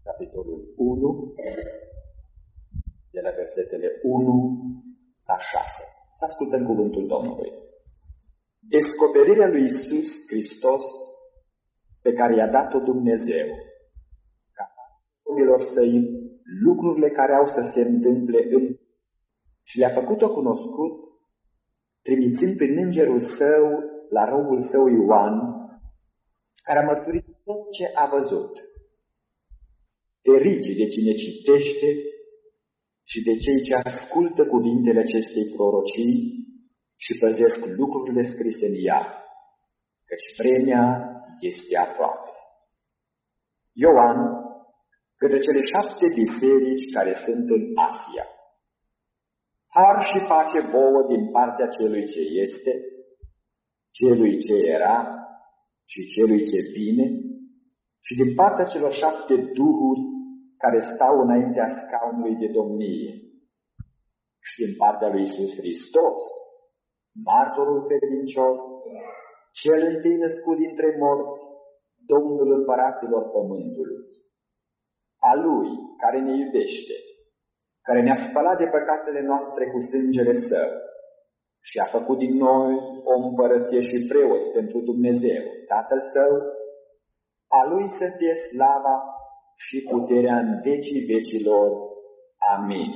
capitolul 1, de la versetele 1 la 6. Să ascultăm cuvântul Domnului. Descoperirea lui Iisus Hristos pe care i-a dat-o Dumnezeu, ca oamenilor săi lucrurile care au să se întâmple și le-a făcut-o cunoscut, trimițând prin îngerul său la robul său Ioan, care a mărturit tot ce a văzut. Ferice de cine citește și de cei ce ascultă cuvintele acestei prorocii și păzesc lucrurile scrise în ea, căci vremea este aproape. Ioan, către cele 7 biserici care sunt în Asia. Har și pace vouă din partea celui ce este, celui ce era și celui ce vine, și din partea celor 7 duhuri care stau înaintea scaunului de domnie, și din partea lui Iisus Hristos, martorul credincios, cel întâi născut dintre morți, Domnul împăraților pământului, a Lui care ne iubește, care ne-a spălat de păcatele noastre cu sângele Său și a făcut din noi o împărăție și preoți pentru Dumnezeu, Tatăl Său, a Lui să fie slava și puterea în vecii vecilor. Amin.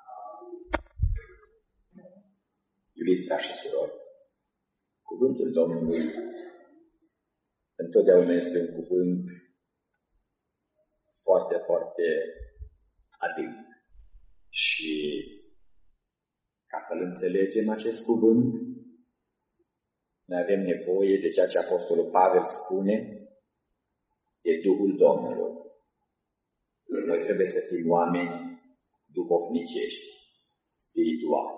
Iubiți frați și surori, cuvântul Domnului întotdeauna este un cuvânt foarte, foarte adânc. Și ca să-l înțelegem acest cuvânt, noi avem nevoie de ceea ce Apostolul Pavel spune, de Duhul Domnului. Noi trebuie să fim oameni duhovnicești, spirituali.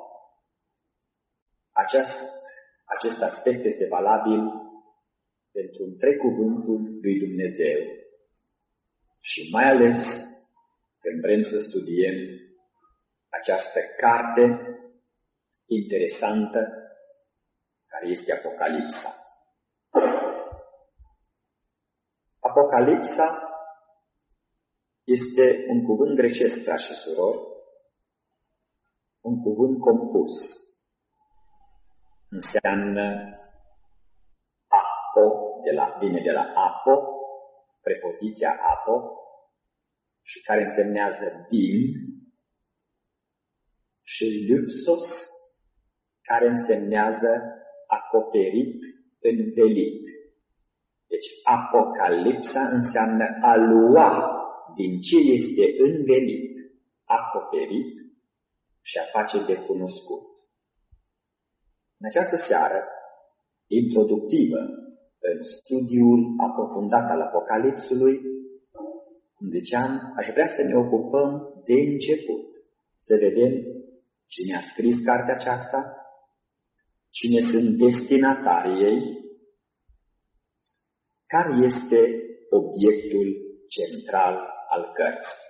Acest aspect este valabil pentru întreg cuvântul lui Dumnezeu. Și mai ales când vrem să studiem această carte interesantă care este Apocalipsa. Apocalipsa este un cuvânt grecesc, frați și surori, un cuvânt compus. Înseamnă apo, vine de la apo, prepoziția apo, și care însemnează din, și lupsos, care însemnează acoperit, învelit. Deci Apocalipsa înseamnă a lua din ce este învelit, acoperit și a face de cunoscut. În această seară introductivă în studiul aprofundat al Apocalipsului, cum ziceam, aș vrea să ne ocupăm de început, să vedem cine a scris cartea aceasta, cine sunt destinatarii ei, care este obiectul central al cărții.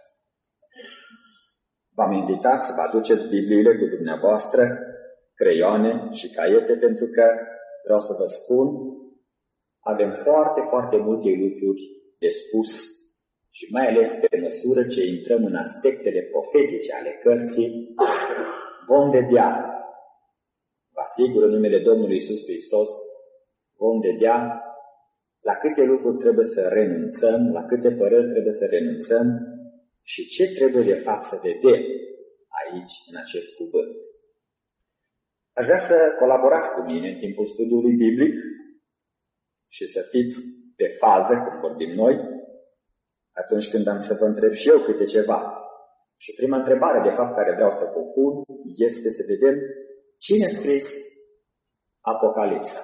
V-am invitat să vă aduceți Bibliile cu dumneavoastră, creioane și caiete, pentru că, vreau să vă spun, avem foarte, foarte multe lucruri de spus și mai ales pe măsură ce intrăm în aspectele profetice ale cărții, vom vedea, vă asigur în numele Domnului Iisus Hristos, vom vedea la câte lucruri trebuie să renunțăm, la câte păreri trebuie să renunțăm și ce trebuie de fapt să vedem aici, în acest cuvânt. Aș vrea să colaborați cu mine în timpul studiului biblic și să fiți pe fază, cum vorbim noi, atunci când am să vă întreb și eu câte ceva. Și prima întrebare, de fapt, care vreau să vă pun, este să vedem cine a scris Apocalipsa.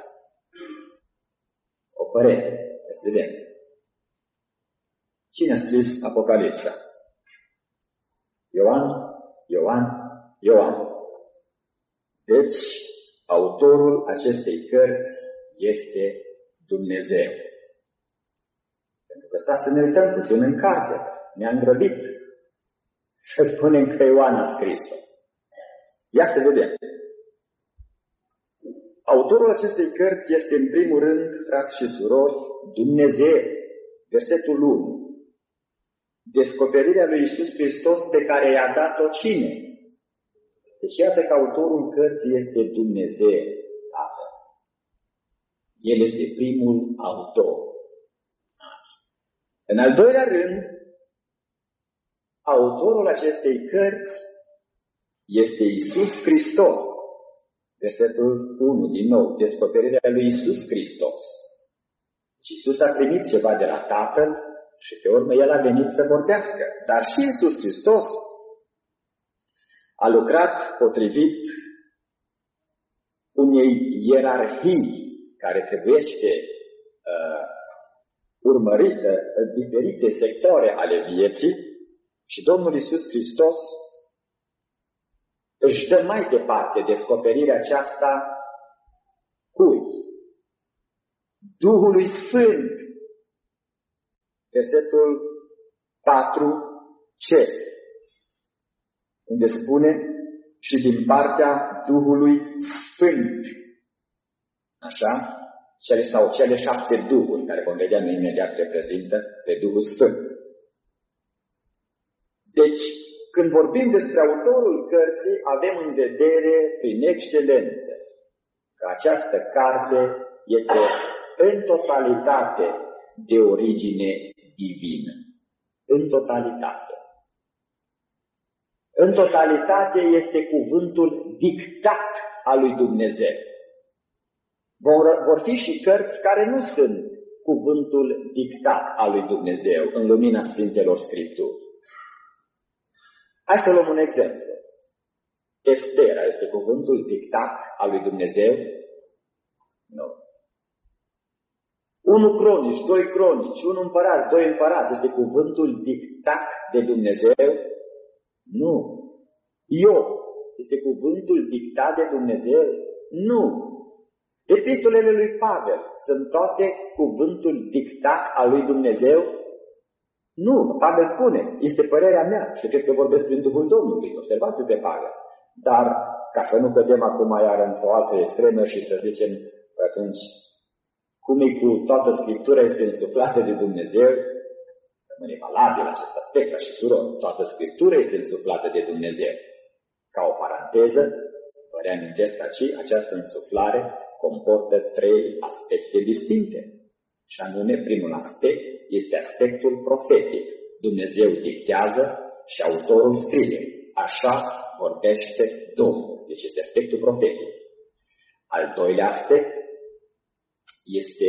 O părere, să vedem. Cine a scris Apocalipsa? Ioan. Deci, autorul acestei cărți este Dumnezeu. Pentru că să ne uităm puțin în carte. Ne-am grăbit să spunem că Ioan a scris-o. Ia să vedem. Autorul acestei cărți este, în primul rând, frați și surori, Dumnezeu. Versetul 1. descoperirea lui Iisus Hristos pe care i-a dat-o cine? Deci iată că autorul cărții este Dumnezeu, Tatăl. El este primul autor. În al doilea rând, autorul acestei cărți este Iisus Hristos. Versetul 1, din nou, descoperirea lui Iisus Hristos. Și Iisus a primit ceva de la Tatăl și pe urmă El a venit să vorbească. Dar și Iisus Hristos a lucrat potrivit unei ierarhii care trebuiește urmărită în diferite sectoare ale vieții și Domnul Iisus Hristos își dă mai departe descoperirea aceasta cui? Duhului Sfânt. Versetul 4c, unde spune și din partea Duhului Sfânt. Așa? Cele 7 duhuri, care vom vedea imediat reprezintă pe Duhul Sfânt. Deci, când vorbim despre autorul cărții, avem în vedere prin excelență că această carte este în totalitate de origine divină. În totalitate. În totalitate este cuvântul dictat al lui Dumnezeu. Vor fi și cărți care nu sunt cuvântul dictat al lui Dumnezeu în lumina Sfintelor Scripturi. Hai să luăm un exemplu. Estera este cuvântul dictat al lui Dumnezeu? Nu. 1 Cronici, 2 Cronici, 1 Împărați, 2 Împărați este cuvântul dictat de Dumnezeu? Nu. Iov este cuvântul dictat de Dumnezeu? Nu. Epistolele lui Pavel sunt toate cuvântul dictat al lui Dumnezeu? Nu. Pavel spune, este părerea mea și cred că vorbesc prin Duhul Domnului. Observați pe Pavel. Dar, ca să nu cădem acum iar într-o altă extremă și să zicem, atunci, cum e cu toată Scriptura este însuflată de Dumnezeu, rămâne valabil acest aspect, ca și surori. Toată Scriptura este însuflată de Dumnezeu. Ca o paranteză, vă reamintesc aici, această însuflare comportă 3 aspecte distincte. Și anume, primul aspect este aspectul profetic. Dumnezeu dictează și autorul scrie. Așa vorbește Domnul. Deci este aspectul profetic. Al doilea aspect este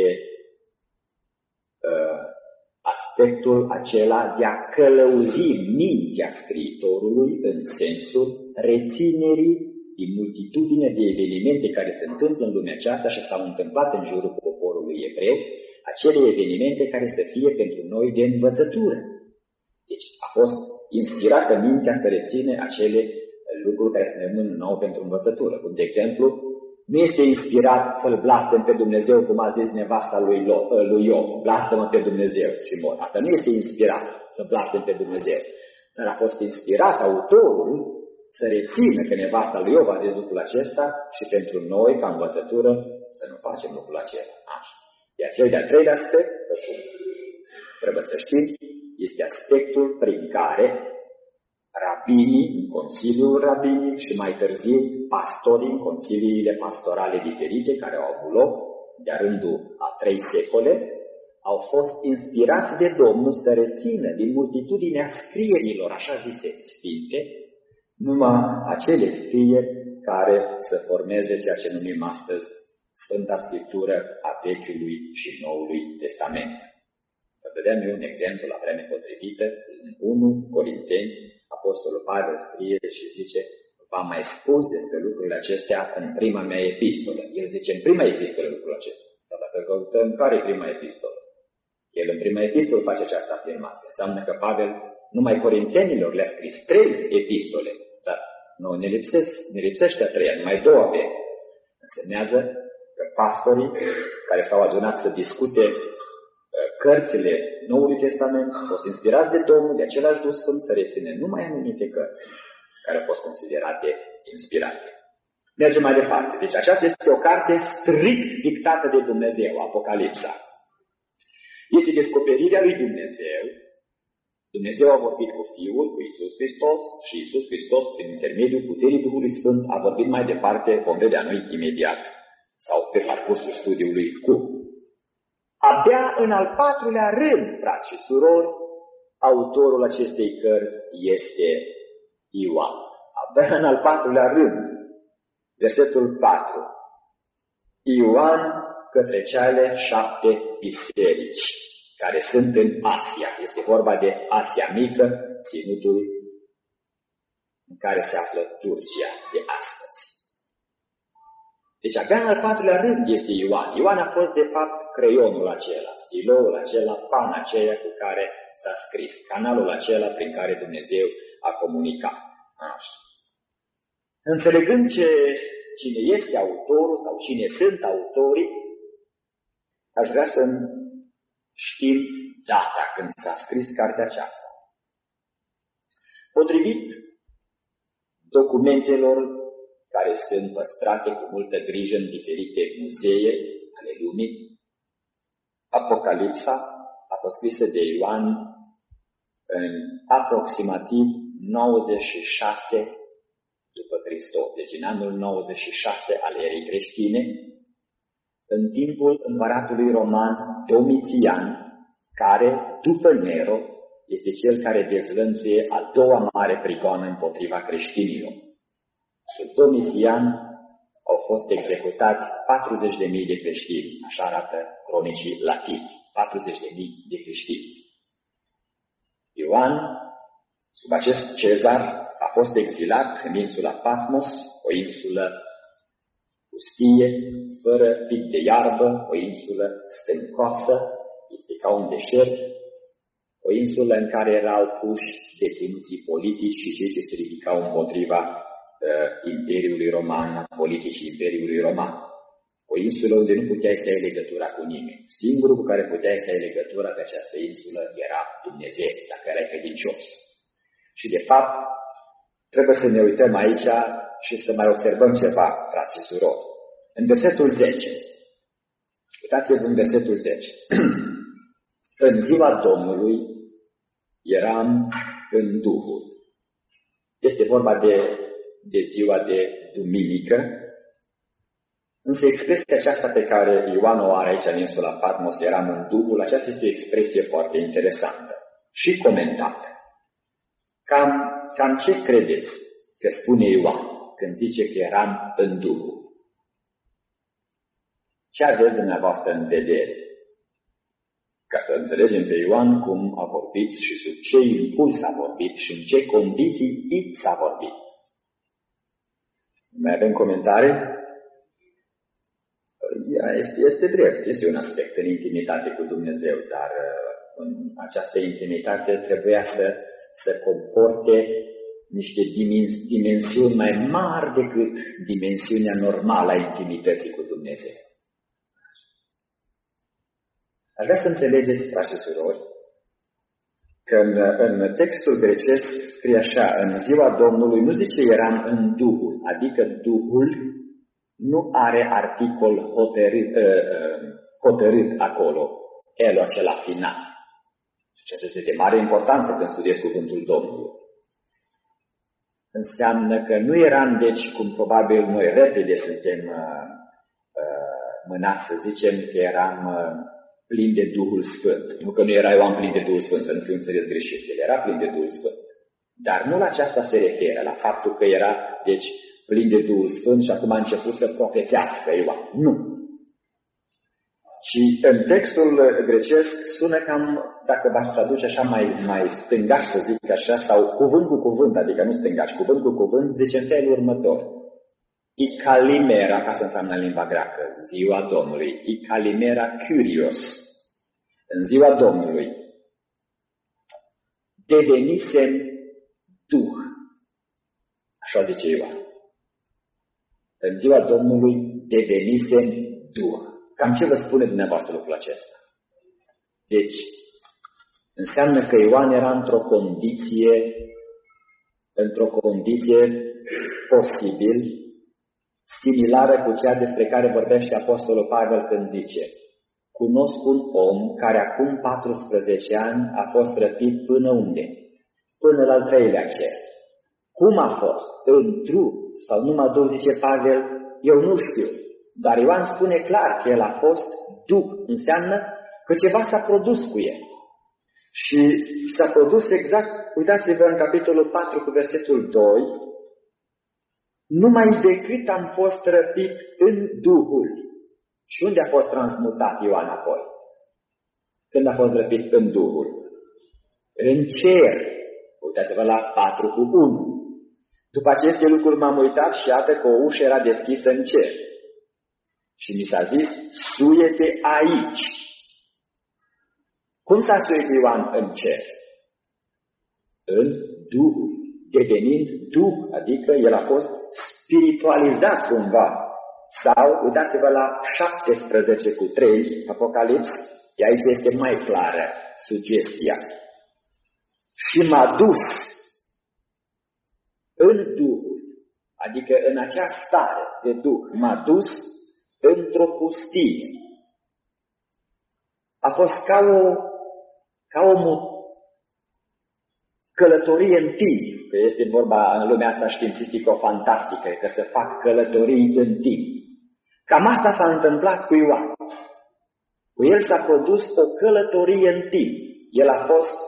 aspectul acela de a călăuzi mintea scriitorului în sensul reținerii din multitudine de evenimente care se întâmplă în lumea aceasta și s-au întâmplat în jurul poporului evreu, acele evenimente care să fie pentru noi de învățătură. Deci a fost inspirată mintea să reține acele lucruri care să ne rămână nouă pentru învățătură. Cum de exemplu, nu este inspirat să-L blastăm pe Dumnezeu, cum a zis nevasta lui Iov, blastă-mă pe Dumnezeu și mor. Asta nu este inspirat să blastăm pe Dumnezeu, dar a fost inspirat autorul să rețină că nevasta lui Iov a zis lucrul acesta și pentru noi, ca învățătură, să nu facem lucrul acela. Așa. Iar cel de-al treilea aspect, trebuie să știm, este aspectul prin care rabinii în Consiliul Rabinic și mai târziu pastorii în consiliile pastorale diferite care au avut loc de-a rândul a 3 secole, au fost inspirați de Domnul să rețină din multitudinea scrierilor, așa zise, sfinte, numai acele scrieri care să formeze ceea ce numim astăzi Sfânta Scriptură a Vechiului și Noului Testament. Vă dădeam eu un exemplu la vreme potrivită, în 1 Corinteni, Apostolul Pavel scrie și zice, v-am mai spus despre lucrurile acestea în prima mea epistolă. El zice în prima epistolă lucrul acesta. Dar dacă căutăm care e prima epistolă? El în prima epistolă face această afirmație. Înseamnă că Pavel numai corintenilor le-a scris 3 epistole. Dar nu ne lipsește a 3-a, numai 2 avem. Însemnează că pastorii care s-au adunat să discute cărțile Noului Testament au fost inspirați de Domnul, de același Duh Sfânt, să reține numai anumite cărți care au fost considerate inspirate. Mergem mai departe. Deci aceasta este o carte strict dictată de Dumnezeu, Apocalipsa. Este descoperirea lui Dumnezeu Dumnezeu a vorbit cu Fiul, cu Iisus Hristos, și Iisus Hristos, prin intermediul puterii Duhului Sfânt, a vorbit mai departe, vom vedea noi imediat, sau pe parcursul studiului cum. Abia în al 4-lea rând, frați și surori, autorul acestei cărți este Ioan. Abia în al 4-lea rând, versetul 4. Ioan către cele 7 biserici care sunt în Asia. Este vorba de Asia Mică, ținutul în care se află Turcia de astăzi. Deci abia în al 4-lea rând este Ioan. Ioan a fost de fapt creionul acela, stiloul acela, pana aceea cu care s-a scris, canalul acela prin care Dumnezeu a comunicat. Așa. Înțelegând cine este autorul sau cine sunt autorii, aș vrea să știm data când s-a scris cartea aceasta. Potrivit documentelor care sunt păstrate cu multă grijă în diferite muzee ale lumii, Apocalipsa a fost scrisă de Ioan în aproximativ 96 după Hristos, deci în anul 96 al erei creștine, în timpul împăratului roman Domitian, care, după Nero, este cel care dezlănțuie a doua mare prigoană împotriva creștinilor. Sub Domitian au fost executați 40.000 de creștini, așa arată cronicii latini, 40.000 de creștini. Ioan, sub acest cezar, a fost exilat în insula Patmos, o insulă pustie, fără pic de iarbă, o insulă stâncoasă, este ca un deșert, o insulă în care erau puși deținuții politici și cei ce se ridicau împotriva Imperiului Roman, politicii Imperiului Roman. O insulă unde nu puteai să ai legătura cu nimeni. Singurul cu care puteai să ai legătura pe această insulă era Dumnezeu, dacă erai credincios. Și de fapt, trebuie să ne uităm aici și să mai observăm ceva, frați și surori. În versetul 10, uitați-vă în versetul 10. În ziua Domnului eram în Duhul. Este vorba de ziua de duminică, însă expresia aceasta pe care Ioan o are aici în insula Patmos, eram în Duhul, aceasta este o expresie foarte interesantă și comentată. Cam ce credeți că spune Ioan când zice că eram în Duhul? Ce aveți dumneavoastră în vedere? Ca să înțelegem pe Ioan cum a vorbit și sub ce impuls a vorbit și în ce condiții s-a vorbit. Mai avem comentarii? Este drept, este un aspect în intimitate cu Dumnezeu, dar în această intimitate trebuia să comporte niște dimensiuni mai mari decât dimensiunea normală a intimității cu Dumnezeu. Aș vrea să înțelegeți, frați și surori, că în textul grecesc scrie așa, în ziua Domnului nu zice eram în Duhul, adică Duhul nu are articol hotărât acolo, elul acela final. Deci este de mare importanță când studiezi cuvântul Domnului. Înseamnă că nu eram, deci, cum probabil noi repede suntem mânați să zicem că eram plin de Duhul Sfânt. Nu că nu era Ioan plin de Duhul Sfânt, să nu fiu înțeles greșit. El era plin de Duhul Sfânt. Dar nu la aceasta se referă, la faptul că era, deci, plin de Duhul Sfânt și acum a început să profețească Ioan. Nu. Ci în textul grecesc sună cam, dacă v-aș traduce așa mai stângaș, să zic așa, sau cuvânt cu cuvânt, adică nu stângaș, cuvânt cu cuvânt, zice în felul următor. Ikalimera, ca să înseamnă în limba greacă, ziua Domnului. Ikalimera Kyrios. În ziua Domnului devenisem Duh. Așa zice Ioan. În ziua Domnului devenisem Duh. Cam ce vă spune dumneavoastră lucrul acesta? Deci, înseamnă că Ioan era într-o condiție posibil similară cu cea despre care vorbește Apostolul Pavel când zice cunosc un om care acum 14 ani a fost răpit până unde? Până la al treilea cer. Cum a fost? În trup sau numai două, zice Pavel, eu nu știu. Dar Ioan spune clar că el a fost duh. Înseamnă că ceva s-a produs cu el. Și s-a produs exact, uitați-vă în capitolul 4 cu versetul 2, numai decât am fost răpit în Duhul. Și unde a fost transmutat Ioan apoi? Când a fost răpit în Duhul? În cer. Uitați-vă la 4 cu 1. După aceste lucruri m-am uitat și iată că o ușă era deschisă în cer. Și mi s-a zis, suie-te aici. Cum s-a suit Ioan în cer? În Duhul, devenind Duh, adică el a fost spiritualizat cumva. Sau, uitați-vă la 17 cu 3, Apocalips, aici este mai clară sugestia. Și m-a dus în Duhul, adică în acea stare de Duh, m-a dus într-o pustie. A fost ca o călătorie în timp, că este vorba în lumea asta științifico-fantastică, că se fac călătorii în timp. Cam asta s-a întâmplat cu Ioan. Cu el s-a produs o călătorie în timp. El a fost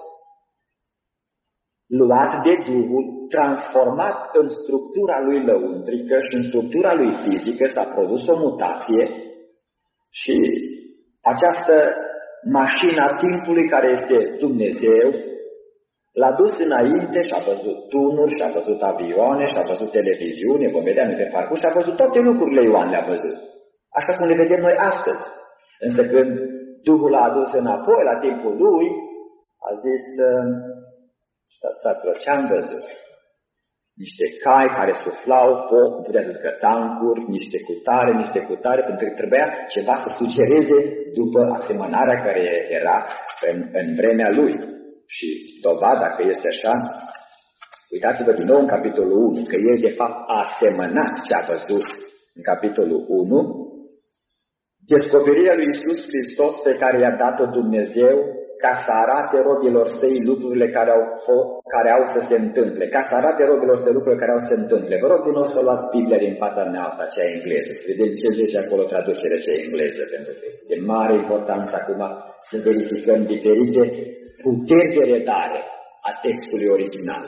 luat de Duhul, transformat în structura lui lăuntrică și în structura lui fizică, s-a produs o mutație și această mașină a timpului care este Dumnezeu l-a dus înainte și a văzut tunuri, și a văzut avioane, și a văzut televiziune, vom vedea pe parcurs, și a văzut toate lucrurile Ioan le-a văzut. Așa cum le vedem noi astăzi. Însă când Duhul l-a adus înapoi la timpul lui, a zis, stați-vă, ce-am văzut? Niște cai care suflau foc, putea să zică tancuri, niște cutare, pentru că trebuia ceva să sugereze după asemănarea care era în vremea lui. Și dovada că este așa, uitați-vă din nou în capitolul 1, că el de fapt a asemănat ce a văzut în capitolul 1, descoperirea lui Iisus Hristos pe care i-a dat-o Dumnezeu ca să arate robilor săi lucrurile care au să se întâmple, ca să arate robilor săi lucrurile care au să se întâmple. Vă rog din nou să luați Biblia din fața noastră, cea engleză, să vedem ce zice acolo traducerea cea engleză, pentru că este de mare importanță acum să verificăm diferite puteri de redare a textului original.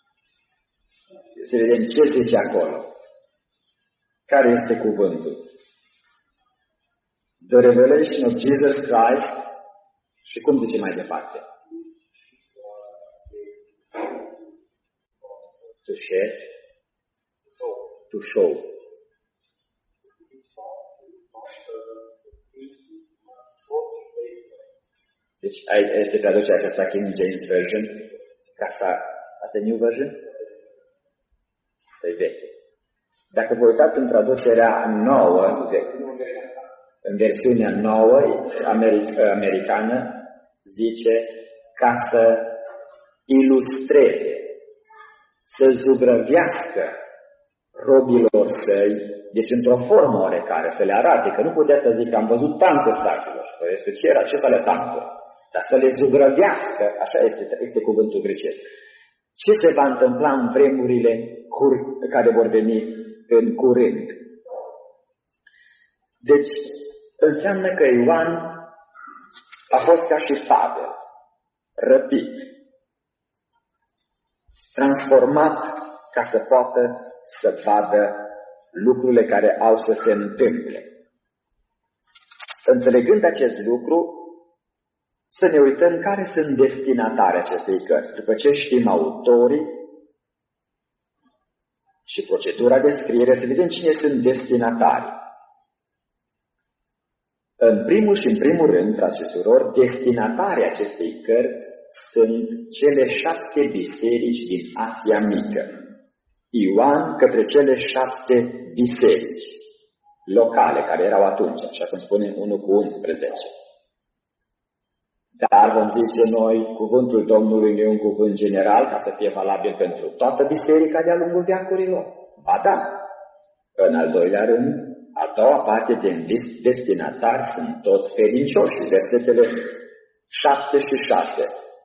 Să vedem ce zice acolo. Care este cuvântul? The revelation of Jesus Christ. Și cum zice mai departe? To share, to show. Deci este traducerea aceasta King James Version. Asta e New Version? Asta e veche. Dacă vă uitați în traducerea nouă, în versiunea nouă americană, zice ca să ilustreze, să zugrăvească robilor săi, deci într-o formă oarecare, să le arate, că nu putea să zic că am văzut tancuri, fraților, că este ce era, ce să le tancuri, dar să le zugrăvească, așa este cuvântul grecesc. Ce se va întâmpla în vremurile care vor veni în curând? Deci, înseamnă că Ioan a fost ca și Pavel, răpit, transformat ca să poată să vadă lucrurile care au să se întâmple. Înțelegând acest lucru, să ne uităm care sunt destinatarii acestei cărți. După ce știm autorii și procedura de scriere, să vedem cine sunt destinatarii. În primul rând, frați și surori, destinatarii acestei cărți sunt cele 7 biserici din Asia Mică. Ioan către cele 7 biserici locale care erau atunci, așa cum spune 1 cu 11. Dar vom zice noi, cuvântul Domnului nu e un cuvânt general ca să fie valabil pentru toată biserica de-a lungul veacurilor. Ba da, în al doilea rând, A doua parte din destinatari sunt toți credincioși, versetele 7 și 6.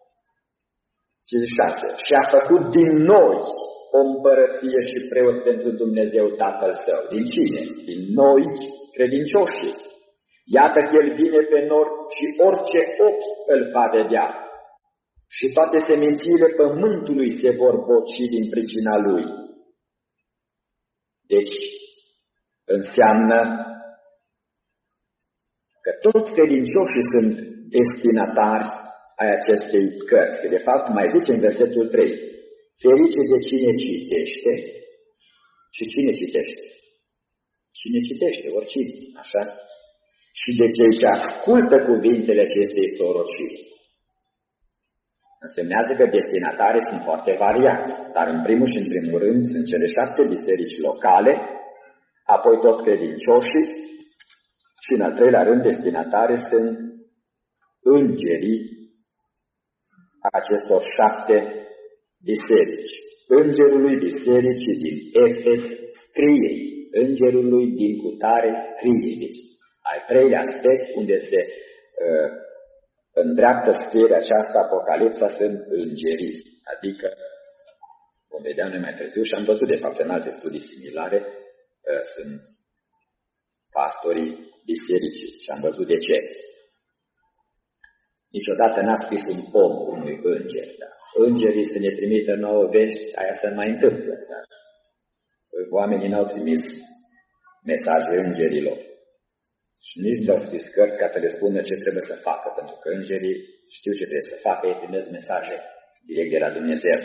Și a făcut din noi o împărăție și preot pentru Dumnezeu Tatăl Său. Din cine? Din noi credincioși. Iată că El vine pe nor și orice ochi îl va vedea. Și toate semințiile pământului se vor boci din pricina Lui. Deci, înseamnă că toți credincioșii sunt destinatari ai acestei cărți. Că de fapt mai zice în versetul 3, ferice de cine citește. Și cine citește? Cine citește, oricine, așa? Și de cei ce ascultă cuvintele acestei prorocii. Însemnează că destinatarii sunt foarte variați, dar în primul și în primul rând sunt cele 7 biserici locale, apoi toți credincioșii și în al treilea rând destinatarii sunt îngerii acestor 7 biserici. Îngerului bisericii din Efes scrie, îngerului din cutare scrie. Deci, al treilea aspect unde se îndreaptă scrierea aceasta, Apocalipsa, sunt îngerii. Adică, vom vedea noi mai târziu și am văzut de fapt în alte studii similare, sunt pastorii bisericii și am văzut de ce. Niciodată n-a scris un om unui înger. Da? Îngerii să ne trimită nouă vești, aia se mai întâmplă. Da? Oamenii n-au trimis mesaje îngerilor. Și nici nu au scris cărți ca să le spună ce trebuie să facă, pentru că îngerii știu ce trebuie să facă, ei primesc mesaje direct de la Dumnezeu.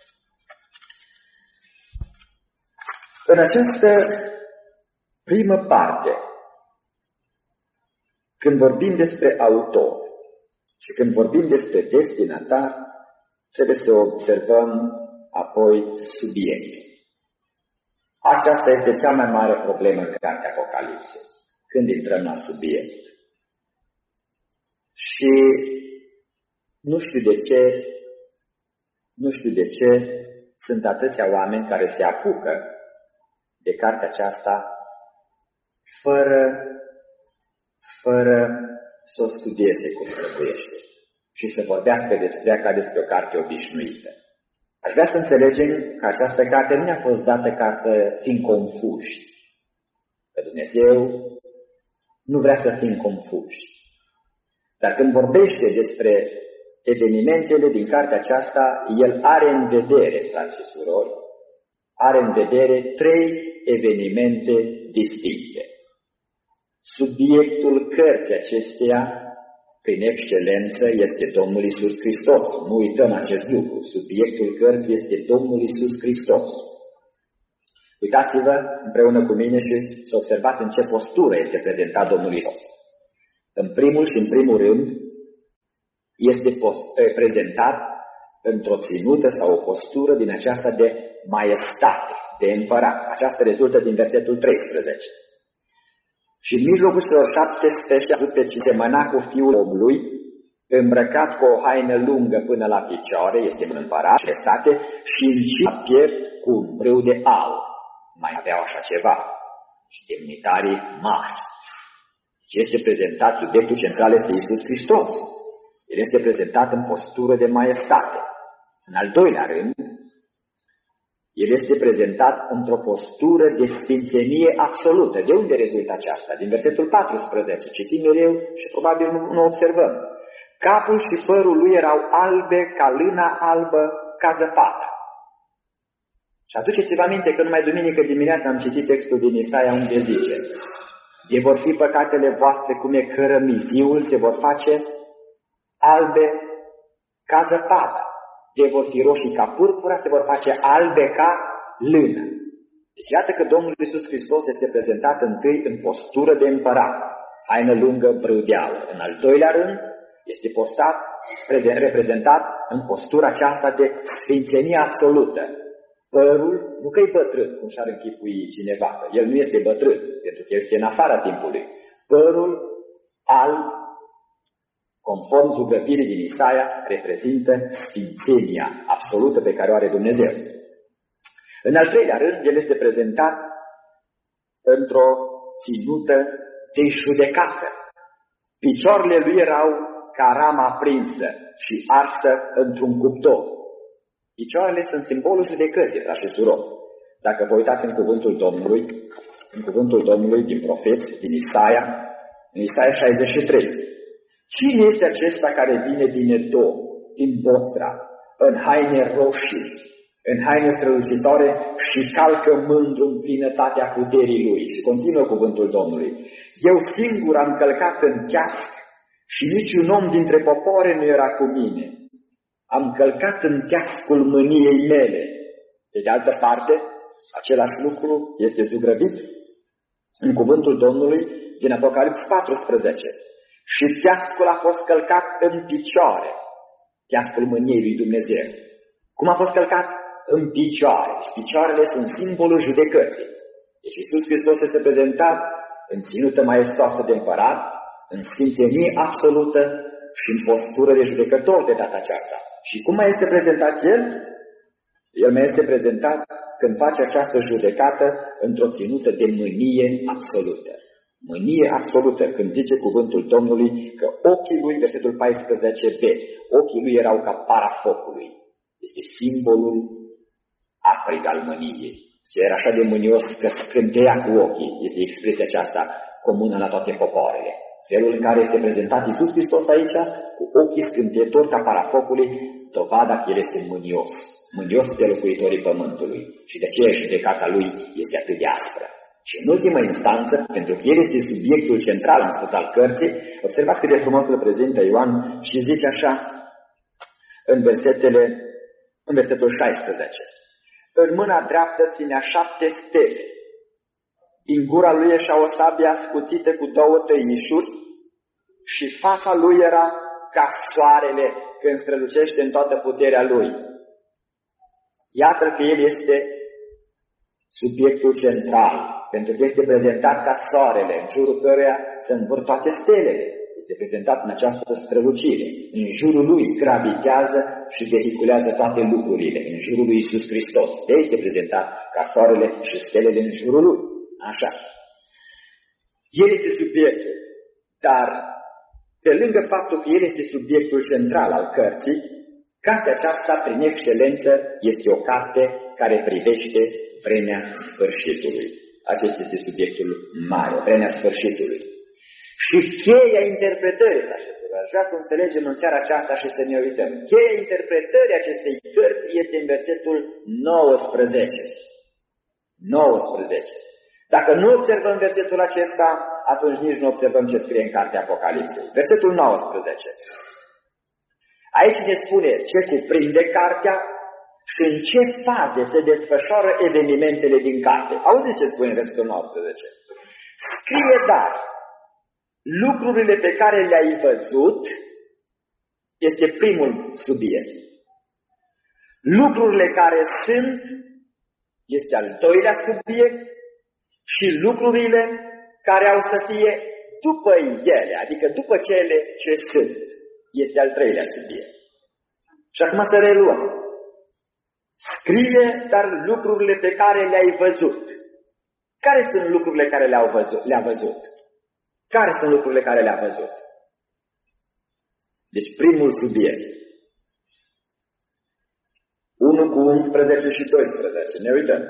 În această primă parte, când vorbim despre autor și când vorbim despre destinatar, trebuie să observăm apoi subiectul. Aceasta este cea mai mare problemă în cartea Apocalipsei, când intrăm la subiect. Și nu știu de ce sunt atâția oameni care se apucă de cartea aceasta fără să o studieze cum trebuiește și să vorbească despre ea ca despre o carte obișnuită. Aș vrea să înțelegem că această carte nu ne-a fost dată ca să fim confuși. Că Dumnezeu nu vrea să fim confuși. Dar când vorbește despre evenimentele din cartea aceasta, El are în vedere, frați și surori, are în vedere 3 evenimente distincte. Subiectul cărții acesteia, prin excelență, este Domnul Iisus Hristos. Nu uităm acest lucru. Subiectul cărții este Domnul Iisus Hristos. Uitați-vă împreună cu mine și să observați în ce postură este prezentat Domnul Iisus. În primul și în primul rând este prezentat într-o ținută sau o postură din aceasta de maestate, de împărat. Aceasta rezultă din versetul 13. Și în mijlocul celor 17 a văzut pe cine semăna cu Fiul omului, îmbrăcat cu o haină lungă până la picioare, este un împărat, maestate, și încins la piept cu un brâu de aur. Mai aveau așa ceva. Și demnitarii mari. Ce este prezentat, subiectul central este Iisus Hristos. El este prezentat în postură de maestate. În al doilea rând, El este prezentat într-o postură de sfințenie absolută. De unde rezultă aceasta? Din versetul 14. Citim mereu și probabil nu observăm. Capul și părul lui erau albe ca lâna albă, ca zăpada. Și aduceți-vă aminte că numai duminică dimineața am citit textul din Isaia unde zice: de vor fi păcatele voastre cum e cărămiziul, se vor face albe ca zăpada. De vor fi roșii ca purpura, se vor face albe ca lână. Deci iată că Domnul Iisus Hristos este prezentat întâi în postură de împărat, haină lungă, brâu de aur. În al doilea rând este reprezentat în postura aceasta de sfințenie absolută. Părul, nu că e bătrân, cum și-ar închipui cineva, el nu este bătrân, pentru că el este în afara timpului. Părul alb, conform zugrăvirii din Isaia, reprezintă sfințenia absolută pe care o are Dumnezeu. În al treilea rând, el este prezentat într-o ținută de judecată. Picioarele lui erau ca ramă aprinsă și arsă într-un cuptor. Picioarele sunt simbolul judecății, frați și surori. Dacă vă uitați în cuvântul Domnului din profeți, din Isaia, în Isaia 63. Cine este acesta care vine din Edom, din Bosra, în haine roșii, în haine strălucitoare și calcă mândru în plinătatea puterii lui? Și continuă cuvântul Domnului. Eu singur am călcat în cheasc și niciun om dintre popoare nu era cu mine. Am călcat în cheascul mâniei mele. Pe de altă parte, același lucru este zugrăvit în cuvântul Domnului din Apocalips 14. Și cheascul a fost călcat în picioare. Cheascul mâniei lui Dumnezeu. Cum a fost călcat? În picioare. Și picioarele sunt simbolul judecății. Deci Iisus Hristos este prezentat în ținută maestoasă de împărat, în sfințenie absolută și în postură de judecător de data aceasta. Și cum mai este prezentat El? El mai este prezentat când face această judecată într-o ținută de mânie absolută. Mânie absolută, când zice cuvântul Domnului că ochii lui, versetul 14b, ochii lui erau ca para focului. Este simbolul aprig al mâniei. Și era așa de mânios că scânteia cu ochii. Este expresia aceasta comună la toate popoarele. Felul în care este prezentat Iisus Hristos aici, cu ochii scânteitori ca para focului, dovada că El este mânios. Mânios de locuitorii pământului. Și de aceea judecata Lui este atât de aspră. Și în ultimă instanță, pentru că El este subiectul central, am spus, al cărții, observați cât de frumos îl prezintă Ioan și zice așa în versetul 16. În mâna dreaptă ținea 7 stele. Din gura lui ieșea o sabie ascuțită cu 2 tăișuri și fața lui era ca soarele când strălucește în toată puterea lui. Iată că El este subiectul central, pentru că este prezentat ca soarele, în jurul căruia se învârt toate stelele. Este prezentat în această strălucire. În jurul lui gravitează și vehiculează toate lucrurile. În jurul lui Iisus Hristos. Este prezentat ca soarele și stelele în jurul lui. Așa. El este subiectul, dar pe lângă faptul că El este subiectul central al cărții, cartea aceasta, prin excelență, este o carte care privește vremea sfârșitului. Acesta este subiectul mare, vremea sfârșitului. Și cheia interpretării, aș vrea să o înțelegem în seara aceasta și să ne uităm. Cheia interpretării acestei cărți este în versetul 19. 19. Dacă nu observăm versetul acesta, atunci nici nu observăm ce scrie în cartea Apocalipsei. Versetul 19. Aici ne spune ce cuprinde cartea și în ce faze se desfășoară evenimentele din carte. Auziți ce spune în versetul 19? Scrie dar lucrurile pe care le-ai văzut, este primul subiect. Lucrurile care sunt este al doilea subiect și lucrurile care au să fie după ele, adică după cele ce sunt, este al treilea subiect. Și acum să reluăm. Scrie dar lucrurile pe care le-ai văzut. Care sunt lucrurile care le-a văzut? Care sunt lucrurile care le-a văzut? Deci primul subiect. 1 cu 11 și 12. Ne uităm.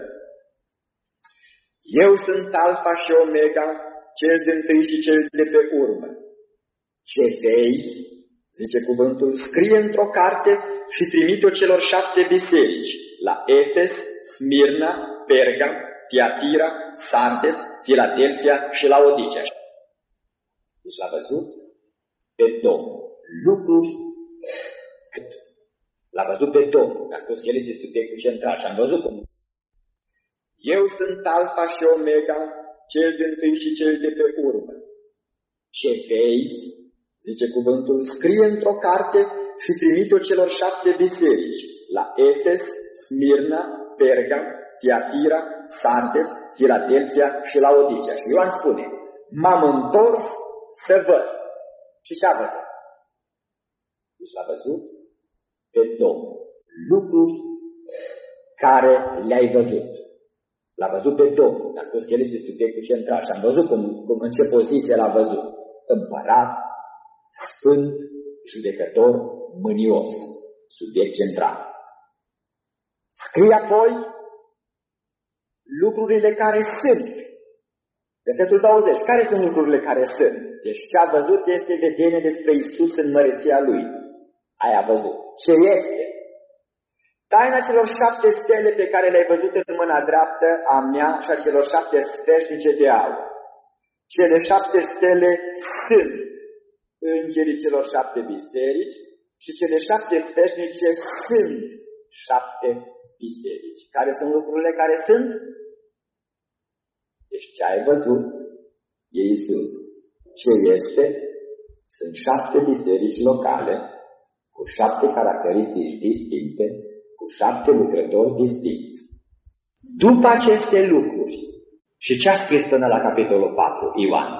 Eu sunt Alfa și Omega, cel dintâi și cel de pe urmă. Ce vezi, zice cuvântul, scrie într-o carte și trimite-o celor 7 biserici, la Efes, Smirna, Pergam, Tiatira, Sardes, Filadelfia și Laodicea. Deci l-a văzut pe Domnul. Lucruri cât? L-a văzut pe Domnul. Am spus că El este subiectul central și am văzut cum. Eu sunt Alfa și Omega, cel dintâi și cel de pe urmă. Ce vezi, zice cuvântul, scrie într-o carte și trimite-o celor 7 biserici, la Efes, Smirna, Pergam, Tiatira, Sardes, Filadelfia și Laodicea. Și Ioan spune, m-am întors să văd. Și ce a văzut? Deci l-a văzut pe Domnul. Lucruri care le-ai văzut. L-a văzut pe Domnul, a spus că El este subiectul central și am văzut în ce poziție l-a văzut. Împărat, sfânt, judecător, mânios, subiect central. Scrie apoi lucrurile care sunt. Versetul 20. Care sunt lucrurile care sunt? Deci ce a văzut este vedenie despre Iisus în măreția Lui. Aia a văzut. Ce este? Taina celor 7 stele pe care le-ai văzut în mâna dreaptă a mea și a celor 7 sfeșnice de aur. Cele 7 stele sunt îngerii celor 7 biserici și cele 7 sfeșnice sunt 7 biserici. Care sunt lucrurile care sunt? Deci ce ai văzut e Iisus. Ce este? Sunt 7 biserici locale cu 7 caracteristici distincte, cu 7 lucrători distincți. După aceste lucruri, și ce a scris până la capitolul 4, Ioan?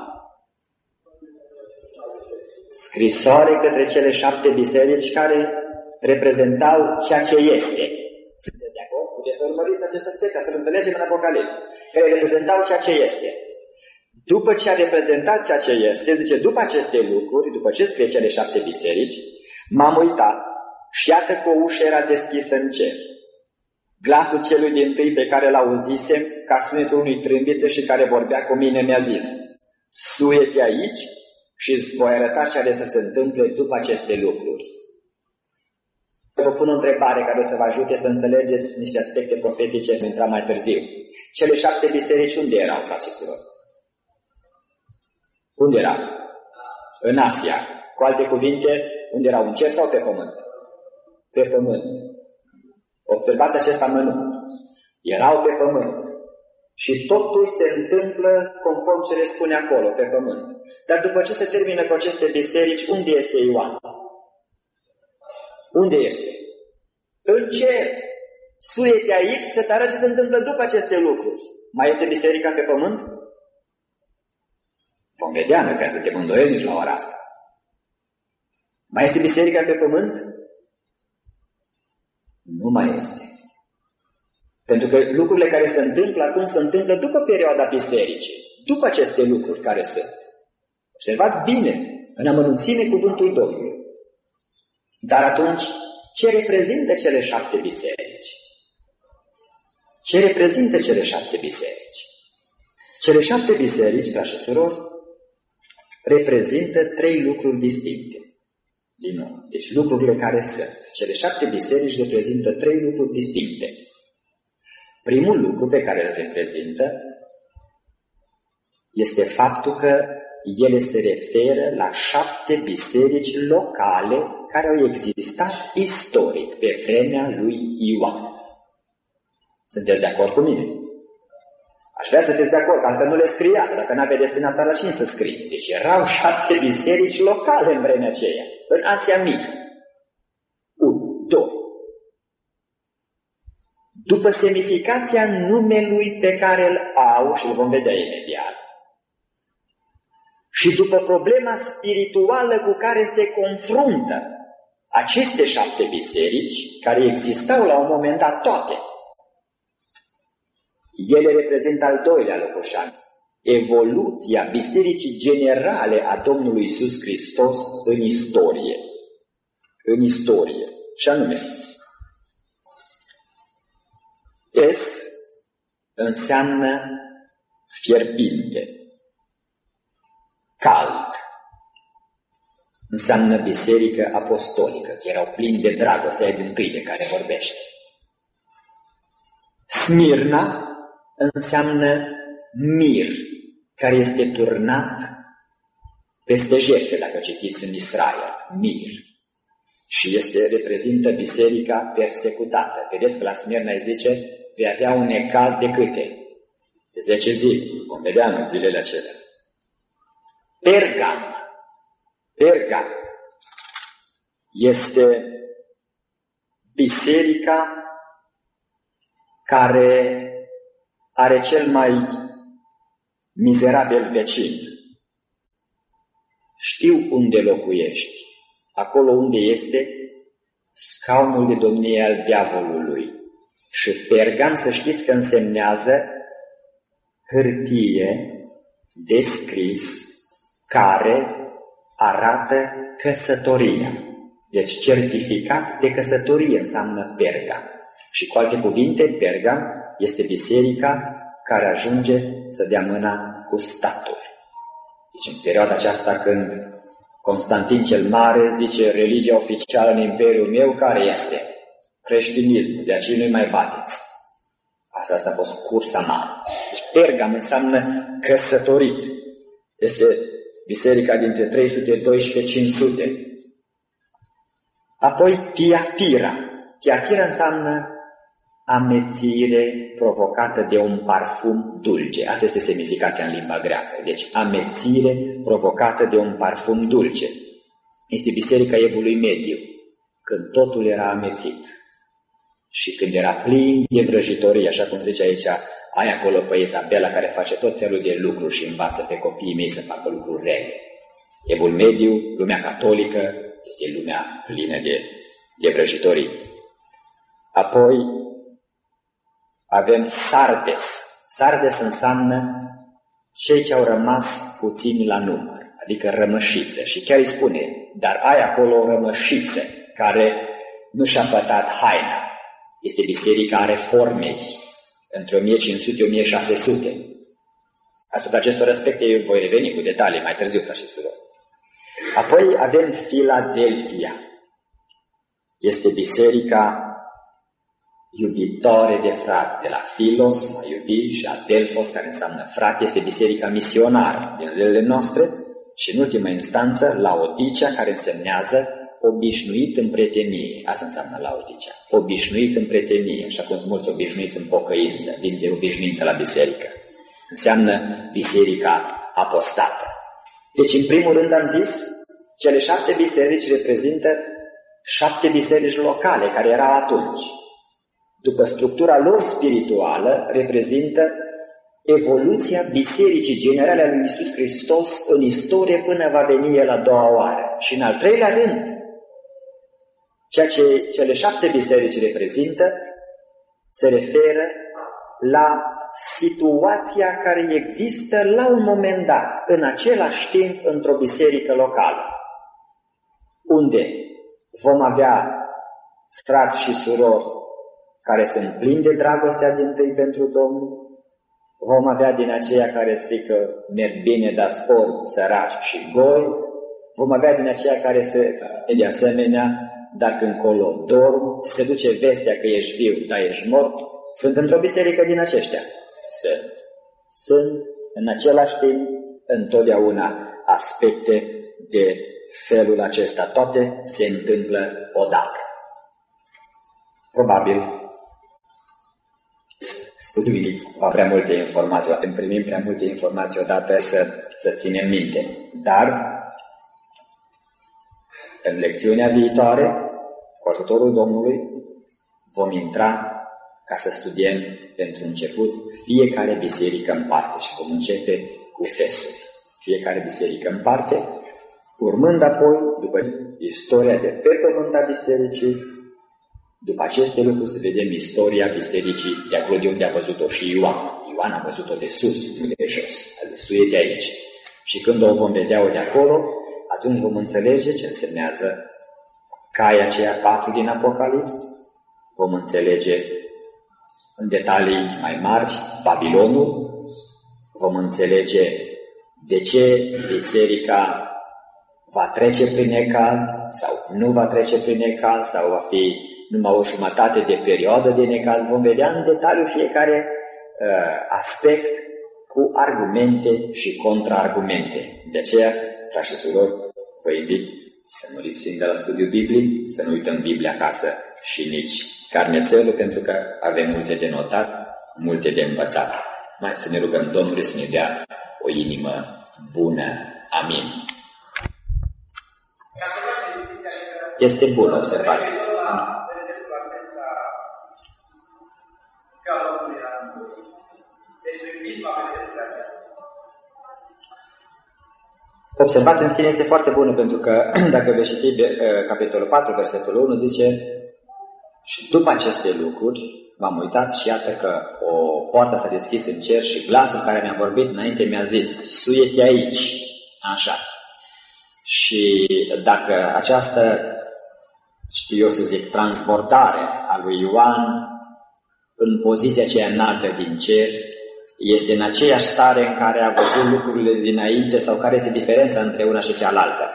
Scrisoare către cele 7 biserici care reprezentau ceea ce este. Sunteți de acord? Puteți să urmăriți acest aspect ca să-l înțelegem în Apocalipsă. Care reprezentau ceea ce este. După ce a reprezentat ceea ce este, zice, după aceste lucruri, după ce scrie cele 7 biserici, m-am uitat și iată că o ușă era deschisă în cer. Glasul celui dintâi pe care l-auzisem, ca sunetul unui trâmbiță și care vorbea cu mine, mi-a zis: suie-te aici și îți voi arăta ce are să se întâmple după aceste lucruri. Vă pun o întrebare care o să vă ajute să înțelegeți niște aspecte profetice în intra mai târziu. Cele 7 biserici unde erau, frații și surori? Unde erau? În Asia. Cu alte cuvinte, unde erau, în cer sau pe pământ? Pe pământ. Observați acest amănunt. Erau pe pământ. Și totul se întâmplă conform ce le spune acolo, pe pământ. Dar după ce se termină cu aceste biserici, unde este Ioan? Unde este? În cer. Suie-te aici să te arăt ce se întâmplă după aceste lucruri. Mai este biserica pe pământ? Vom vedea, noi că suntem îndoielnici la ora asta. Mai este biserica pe pământ? Nu mai este. Pentru că lucrurile care se întâmplă acum se întâmplă după perioada bisericii, după aceste lucruri care sunt. Observați bine, în amănunțime cuvântul Domnului. Dar atunci, ce reprezintă cele 7 biserici? Ce reprezintă cele 7 biserici? Cele 7 biserici, frați și surori, reprezintă 3 lucruri distincte. Din nou, deci lucrurile care sunt. Cele 7 biserici reprezintă 3 lucruri distincte. Primul lucru pe care îl reprezintă este faptul că ele se referă la 7 biserici locale care au existat istoric pe vremea lui Ioan. Sunteți de acord cu mine? Aș vrea să fiți de acord, că altfel nu le scria, dacă n-avea destinatar la cine să scrie. Deci erau 7 biserici locale în vremea aceea, în Asia Mică. 1, 2. După semnificația numelui pe care îl au, și îl vom vedea imediat, și după problema spirituală cu care se confruntă aceste 7 biserici, care existau la un moment dat toate, ele reprezintă al doilea locoșan, evoluția bisericii generale a Domnului Iisus Hristos în istorie. În istorie. Și anume, S înseamnă fierbinte, cald. Înseamnă biserică apostolică, că erau plini de dragoste, aia dintâi de care vorbește. Smirna înseamnă mir, care este turnat peste jertfe, dacă citiți în Israel, mir. Și reprezintă biserica persecutată. Vedeți că la Smirna îi zice, vei avea un necaz de câte? De 10 zile. Vom vedea în zilele acelea. Pergam este biserica care are cel mai mizerabil vecin. Știu unde locuiești, acolo unde este scaunul de domnie al diavolului. Și Pergam, să știți că însemnează hârtie de scris care arată căsătoria. Deci certificat de căsătorie înseamnă Perga. Și cu alte cuvinte, Perga este biserica care ajunge să dea mâna cu statul. Deci în perioada aceasta când Constantin cel Mare zice religia oficială în imperiul meu care este? Creștinismul, de aceea nu-i mai bateți. Asta a fost cursa mare. Deci Pergam înseamnă căsătorit. Este biserica dintre 312-500. Apoi Tiatira. Tiatira înseamnă amețire provocată de un parfum dulce. Asta este semnificația în limba greacă. Deci amețire provocată de un parfum dulce. Este biserica Evului Mediu, când totul era amețit și când era plin de vrăjitorie, așa cum zice aici, ai acolo pe Izabela care face tot felul de lucruri și învață pe copiii mei să facă lucruri rele. Evul Mediu, lumea catolică, este lumea plină de vrăjitorii. Apoi avem Sardes. Sardes înseamnă cei ce au rămas puțini la număr, adică rămășițe. Și chiar îi spune, dar ai acolo o rămășiță care nu și-a pătat haina. Este biserica Reformei, între 1500-1600. Asupra acestor aspecte eu voi reveni cu detalii mai târziu, frați și surori. Apoi avem Filadelfia. Este biserica iubitoare de frați, de la Filos, a iubi, și Adelfos, care înseamnă frate, este biserica misionară din zilele noastre, și în ultima instanță Laodicea, care însemnează obișnuit în prietenie. Asta înseamnă Laodicea, obișnuit în prietenie, așa cum sunt mulți obișnuiți în pocăință, vin de obișnuință la biserică. Înseamnă biserica apostată. Deci, în primul rând am zis, cele 7 biserici reprezintă 7 biserici locale care erau atunci. După structura lor spirituală, reprezintă evoluția Bisericii Generale a lui Iisus Hristos în istorie până va veni El a doua oară. Și în al treilea rând, ceea ce cele 7 biserici reprezintă se referă la situația care există la un moment dat, în același timp, într-o biserică locală, unde vom avea frați și surori care sunt plini de dragostea dintâi pentru Domnul, vom avea din aceia care zic că merg bine, dar spor, săraci și goi, vom avea din aceia care se de asemenea, dar când încolo dorm, se duce vestea că ești viu, dar ești mort. Sunt într-o biserică din aceștia? Sunt în același timp întotdeauna aspecte de felul acesta. Toate se întâmplă odată. Probabil studiul va prea multe informații, când primim prea multe informații odată să ținem minte. Dar în lecțiunea viitoare, cu ajutorul Domnului, vom intra ca să studiem pentru început fiecare biserică în parte și vom începe cu Efesul. Fiecare biserică în parte, urmând apoi, după istoria de pe pământ a bisericii, după aceste lucruri să vedem istoria bisericii de acolo de unde a văzut-o și Ioan. Ioan a văzut-o de sus, nu de jos, a zis de aici. Și când o vom vedea-o de acolo, atunci vom înțelege ce însemnează caia aceea 4 din Apocalips, vom înțelege în detalii mai mari Babilonul, vom înțelege de ce biserica va trece prin necaz sau nu va trece prin necaz sau va fi numai o jumătate de perioadă de necaz. Vom vedea în detaliu fiecare aspect cu argumente și contraargumente. De aceea, frați și surori, vă invit să nu lipsim de la studiul biblic, să nu uităm Biblia acasă și nici carnețelul, pentru că avem multe de notat, multe de învățat. Mai să ne rugăm Domnului să ne dea o inimă bună. Amin. Este bună observație. Observația în sine este foarte bună, pentru că dacă veți citi capitolul 4, versetul 1, zice: și după aceste lucruri m-am uitat și iată că o poartă s-a deschis în cer și glasul care mi-a vorbit înainte mi-a zis: suie-te aici. Așa. Și dacă această, știu eu să zic, transbordare a lui Ioan în poziția aceea înaltă din cer, este în aceeași stare în care a văzut lucrurile dinainte, sau care este diferența între una și cealaltă?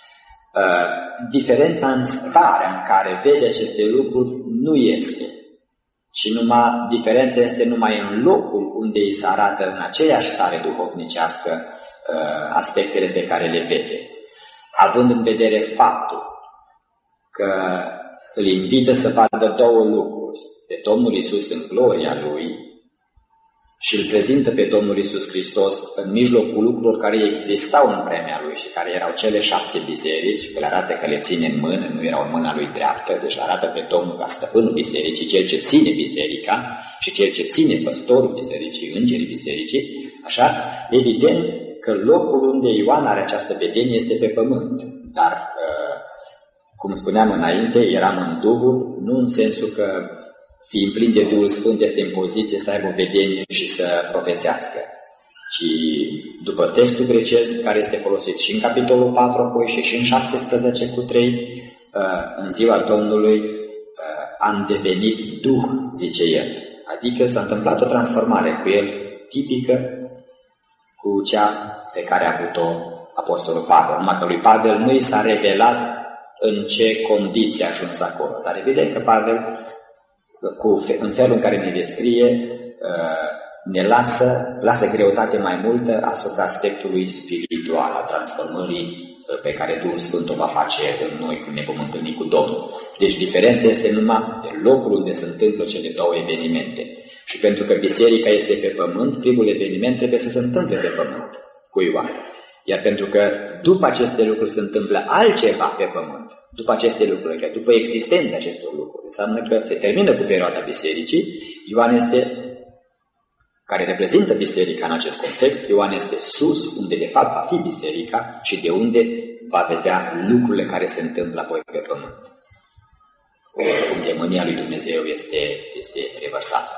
Diferența în starea în care vede aceste lucruri nu este, ci diferența este numai în locul unde îi se arată în aceeași stare duhovnicească aspectele pe care le vede, având în vedere faptul că îl invită să vadă două lucruri: pe Domnul Iisus în gloria Lui și îl prezintă pe Domnul Iisus Hristos în mijlocul lucrurilor care existau în vremea Lui și care erau cele 7 biserici, că le arată că le ține în mână, nu erau în mâna Lui dreaptă, deci le arată pe Domnul ca stăpânul bisericii, cel ce ține biserica și cel ce ține păstorul bisericii, îngerii bisericii. Așa, evident că locul unde Ioan are această vedenie este pe pământ, dar, cum spuneam înainte, eram în Duhul, nu în sensul că fiind plin de Duhul Sfânt este în poziție să aibă o vedenie și să profețească, ci după textul grecesc care este folosit și în capitolul 4 apoi și în 17:3, în ziua Domnului am devenit Duh, zice el. Adică s-a întâmplat o transformare cu el tipică cu cea pe care a avut-o apostolul Pavel. Numai că lui Pavel nu i s-a revelat în ce condiții a ajuns acolo. Dar evident că Pavel, în felul în care ne descrie, ne lasă greutate mai multă asupra aspectului spiritual, a transformării pe care Duhul Sfânt o va face în noi când ne vom întâlni cu Domnul. Deci diferența este numai de locul unde se întâmplă cele două evenimente. Și pentru că biserica este pe pământ, primul eveniment trebuie să se întâmple pe pământ cu Ioan. Iar pentru că după aceste lucruri se întâmplă altceva pe pământ, după aceste lucruri, după existența acestor lucruri, înseamnă că se termină cu perioada bisericii. Ioan este, care reprezintă biserica în acest context, Ioan este sus, unde de fapt va fi biserica și de unde va vedea lucrurile care se întâmplă apoi pe pământ. Unde mânia lui Dumnezeu este revărsată.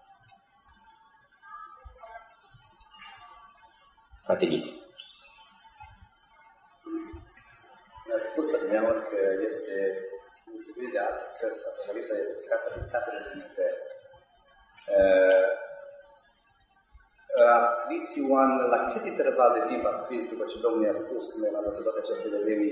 Frate Ghiți. Ați spus adineauri că este sensibilitatea că Apocalipsa este cartea de Dumnezeu. A scris Ioan, la cât interval de timp a scris după ce Domnul i-a spus când el a văzut toate aceste vedenii?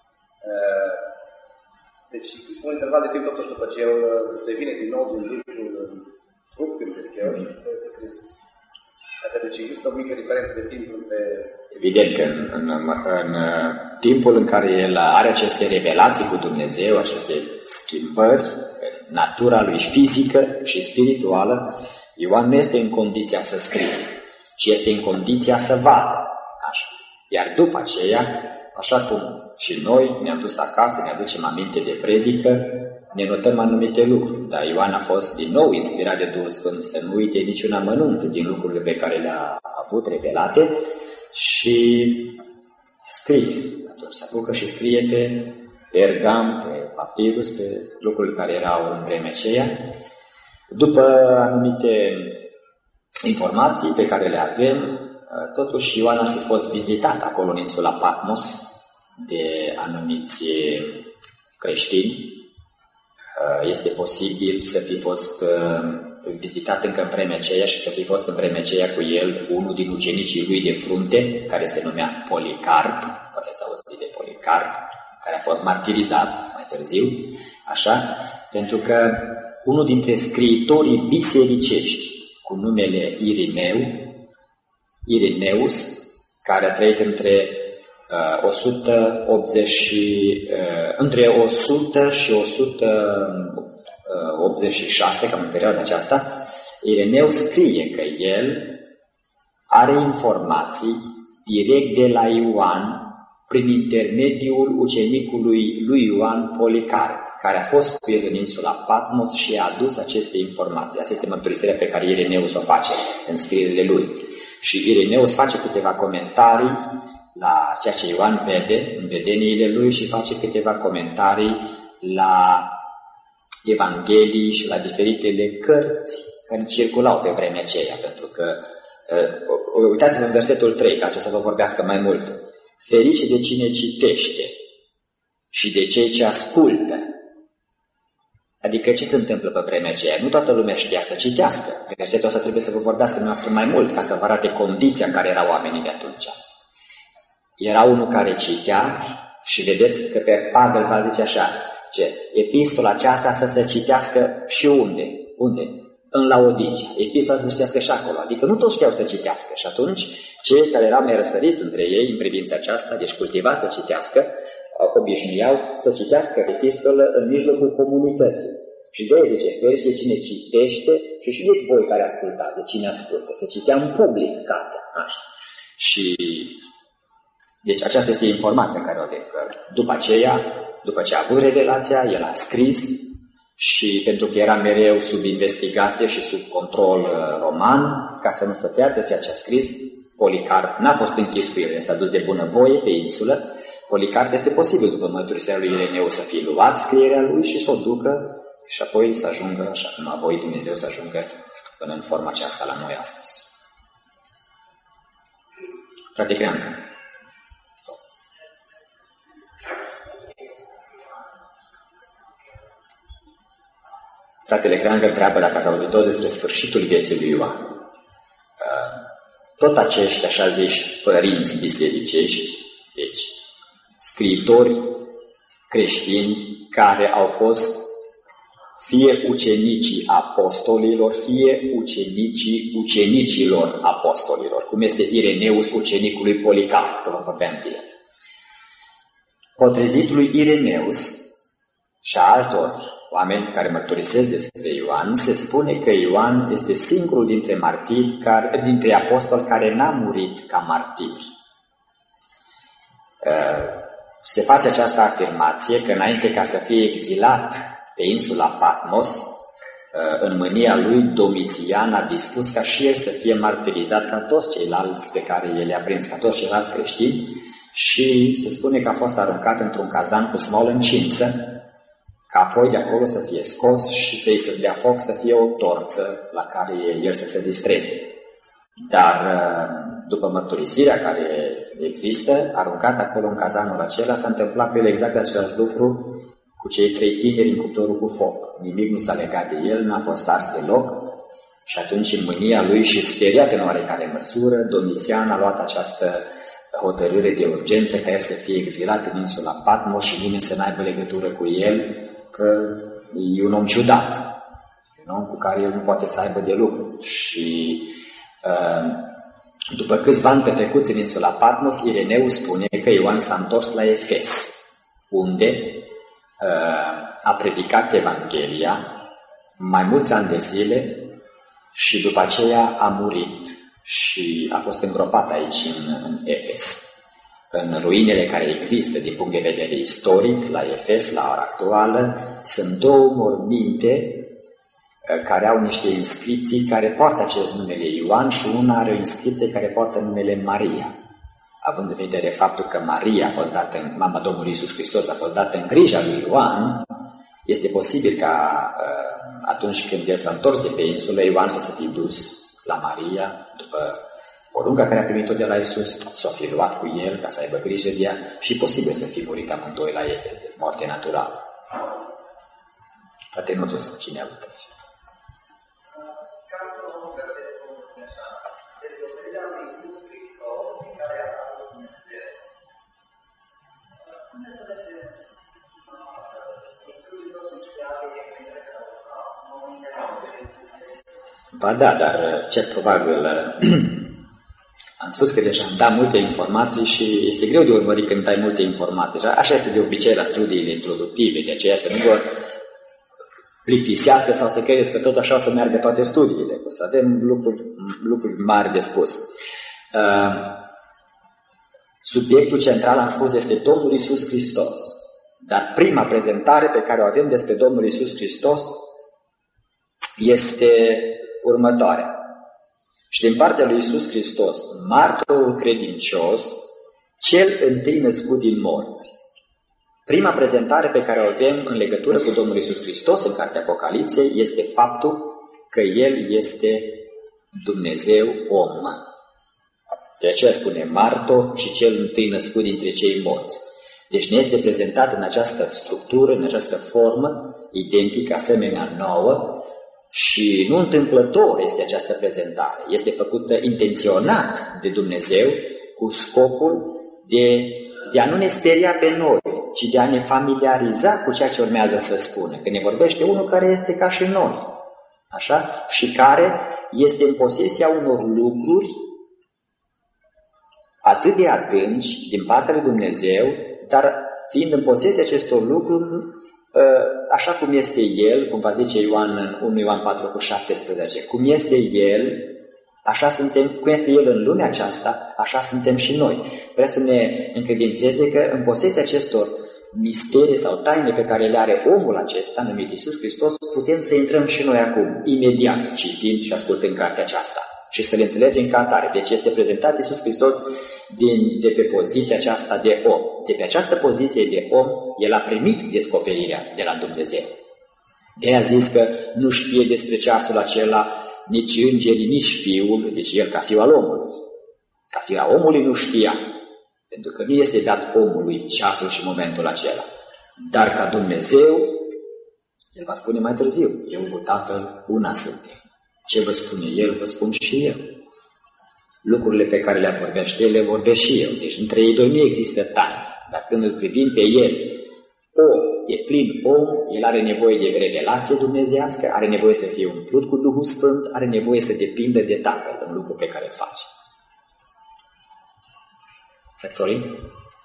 Deci există un interval de timp totuși după ce el devine din nou din lucrul trup, gândesc eu, și a scris. Deci există o mică diferență de timp între... Evident că în timpul în care el are aceste revelații cu Dumnezeu, aceste schimbări, natura lui fizică și spirituală, Ioan nu este în condiția să scrie, ci este în condiția să vadă. Așa. Iar după aceea, așa cum și noi ne-am dus acasă, ne aducem aminte de predică, ne notăm anumite lucruri. Dar Ioan a fost din nou inspirat de Duhul Sfânt să nu uite niciun amănunt din lucrurile pe care le-a avut revelate și scrie. Atunci se apucă și scrie pe pergam, pe papirus, pe lucrurile care erau în vremea aceea. După anumite informații pe care le avem, totuși Ioan ar fi fost vizitat acolo în insula Patmos de anumiți creștini. Este posibil să fi fost vizitat încă în vremea aceea și să fi fost în vremea aceea cu el unul din ucenicii lui de frunte, care se numea Policarp, poate ați auzit de Policarp, care a fost martirizat mai târziu, așa, pentru că unul dintre scriitorii bisericești cu numele Irineus, care a trăit între 100 și 186, cam în perioada aceasta, Ireneu scrie că el are informații direct de la Ioan prin intermediul ucenicului lui Ioan Policarp, care a fost cu el în insula Patmos și a adus aceste informații. Asta este mărturisirea pe care Ireneus o face în scrierile lui. Și Ireneus face câteva comentarii la ceea ce Ioan vede în vedeniile lui și face câteva comentarii la evanghelii și la diferitele cărți care circulau pe vremea aceea, pentru că uitați-vă în versetul 3, ca să vă vorbească mai mult. Ferice de cine citește și de cei ce ascultă. Adică ce se întâmplă pe vremea aceea? Nu toată lumea știa să citească. Versetul ăsta trebuie să vă vorbească noastră mai mult, ca să vă arate condiția în care erau oamenii de atunci. Era unul care citea și vedeți că pe Pavel va zice așa, ce epistola aceasta să se citească și unde? Unde? În Laodicea. Epistola să se citească și acolo. Adică nu toți știau să citească. Și atunci, cei care erau mai răsăriți între ei în privința aceasta, deci cultivați să citească, obișnuiau să citească epistolă în mijlocul comunității. Și de zice, ferice de cine citește și de voi care ascultați, de cine ascultă. Se citea în public cartea. Așa. Și deci aceasta este informația care o avem. După aceea, după ce a avut revelația, el a scris și pentru că era mereu sub investigație și sub control roman, ca să nu se piardă ceea ce a scris, Policarp n-a fost închis cu el, s-a dus de bunăvoie pe insulă. Policarp este posibil, după mărturisirea lui Ireneu, să fie luat scrierea lui și să o ducă și apoi să ajungă, așa cum a voit Dumnezeu, să ajungă până în forma aceasta la noi astăzi. Frate Creancă. Fratele Creangă întreabă dacă ați auzit tot despre sfârșitul vieții lui Ioan. Tot acești, așa zici, părinți bisericești, deci scriitori creștini care au fost fie ucenicii apostolilor, fie ucenicii ucenicilor apostolilor, cum este Ireneus ucenicul lui Policarp, că vă vorbeam de el. Potrivit lui Ireneus și a altor oameni care mărturisesc despre Ioan, se spune că Ioan este singurul dintre martiri, dintre apostoli care n-a murit ca martir. Se face această afirmație că înainte ca să fie exilat pe insula Patmos, în mânia lui Domitian a dispus ca și el să fie martirizat ca toți ceilalți pe care el i-a prins, ca toți ceilalți creștini, și se spune că a fost aruncat într-un cazan cu smolă încinsă, ca apoi de acolo să fie scos și să-i se dea foc, să fie o torță la care el să se distreze. Dar după mărturisirea care există, aruncat acolo în cazanul acela, s-a întâmplat pe el exact același lucru cu cei 3 tineri în cuptorul cu foc. Nimic nu s-a legat de el, n-a fost ars deloc și atunci în mânia lui și speriat în oarecare măsură, Domitian a luat această hotărâre de urgență ca el să fie exilat în insula Patmos și nimeni să n-aibă legătură cu el, că e un om ciudat, un om cu care el nu poate să aibă de lucru. Și după câțiva ani petrecuți în insula Patmos, Ireneu spune că Ioan s-a întors la Efes, unde a predicat Evanghelia mai mulți ani de zile și după aceea a murit și a fost îngropat aici în Efes. În ruinele care există din punct de vedere istoric la Efes, la ora actuală, sunt 2 morminte care au niște inscripții care poartă acest numele Ioan și una are o inscripție care poartă numele Maria. Având în vedere faptul că Maria a fost dată, mama Domnului Iisus Hristos a fost dată în grija lui Ioan, este posibil ca atunci când el s-a întors de pe insulă, Ioan să se fi dus la Maria după porunca care a primit-o de la Iisus, s-o fi luat cu el ca să aibă grijă de ea și posibil să fi murit amândoi la Efes, de moarte naturală. Poate nu sau cine a avut aici. Ba da, dar ce probabil am spus că deja am dat multe informații și este greu de urmărit când dai multe informații. Așa este de obicei la studiile introductive, de aceea să nu vă plictisească sau să credeți că tot așa o să meargă toate studiile. O să avem lucruri mari de spus. Subiectul central, am spus, este Domnul Iisus Hristos. Dar prima prezentare pe care o avem despre Domnul Iisus Hristos este următoarea. Și din partea lui Iisus Hristos, martorul credincios, cel întâi născut din morți. Prima prezentare pe care o avem în legătură cu Domnul Iisus Hristos în cartea Apocalipsei este faptul că El este Dumnezeu om. De aceea spune martor și cel întâi născut dintre cei morți. Deci ne este prezentat în această structură, în această formă, identică, asemenea nouă, și nu întâmplător este această prezentare. Este făcută intenționat de Dumnezeu cu scopul de a nu ne speria pe noi, ci de a ne familiariza cu ceea ce urmează să spună. Că ne vorbește unul care este ca și noi, așa? Și care este în posesia unor lucruri atât de adânci din partea lui Dumnezeu, dar fiind în posesia acestor lucruri, așa cum este El, cum va zice Ioan în 1 Ioan 4:17, cum este El, așa suntem, cum este El în lumea aceasta, așa suntem și noi. Vrea să ne încredințeze că în posesia acestor misterii sau taine pe care le are omul acesta, numit Iisus Hristos, putem să intrăm și noi acum, imediat, citind și ascultând cartea aceasta și să le înțelegem ca atare. Deci este prezentat Iisus Hristos de pe poziția aceasta de om. De pe această poziție de om, El a primit descoperirea de la Dumnezeu. De-aia a zis că nu știe despre ceasul acela nici îngerii, nici Fiul, deci El ca Fiul al omului. Ca Fiul al omului nu știa, pentru că nu este dat omului ceasul și momentul acela. Dar ca Dumnezeu, El va spune mai târziu, eu cu Tatăl una suntem. Ce vă spune El, vă spun și eu. Lucrurile pe care le vorbește El, le vorbesc și eu. Deci între ei doi nu există taine. Dar când îl privim pe El, e plin om, El are nevoie de revelație dumnezeiască, are nevoie să fie umplut cu Duhul Sfânt, are nevoie să depindă de Tatăl în lucrul pe care îl face. Frate Florin?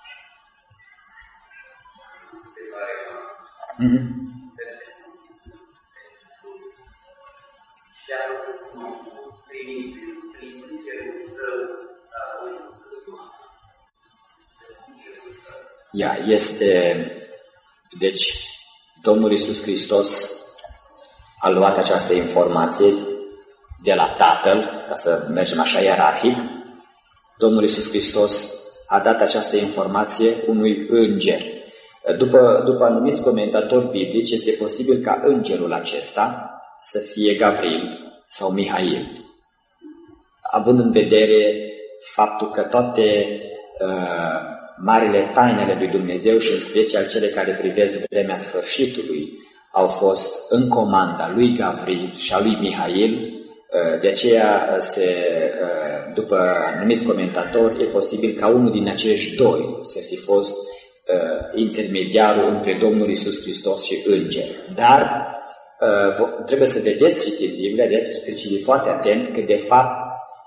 Deci, Domnul Iisus Hristos a luat această informație de la Tatăl, ca să mergem așa ierarhic. Domnul Iisus Hristos a dat această informație unui înger. După anumiți comentatori biblici, este posibil ca îngerul acesta să fie Gavril sau Mihail, având în vedere faptul că toate marile tainele lui Dumnezeu și în special cele care privesc vremea sfârșitului au fost în comanda lui Gavril și a lui Mihail. De aceea, după anumiți comentatori, e posibil ca unul din acești doi să fi fost intermediarul între Domnul Iisus Hristos și înger. Dar trebuie să vedeți, citind Biblia, de citiți foarte atent că de fapt